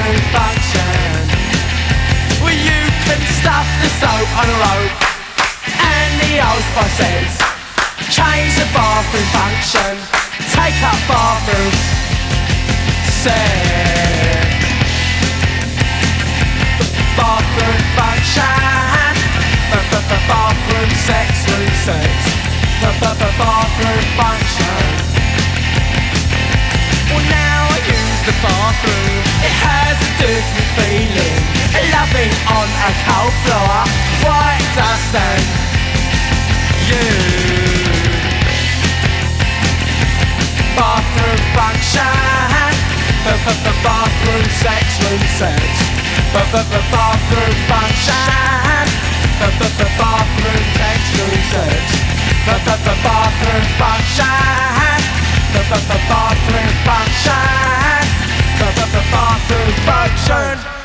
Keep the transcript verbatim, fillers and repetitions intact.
bathroom function. Well, you can stuff the soap on a rope, and the hoseboy says, change the bathroom function, take up bathroom sex. Bathroom function, bathroom sex, room sex, bathroom function. Well, now I use the bathroom, it has a different feeling, loving on a cold floor, white dust and you. Bathroom function, bathroom sex, room sex, bathroom function, bathroom sex, room sex, bathroom function, bathroom function, bathroom function.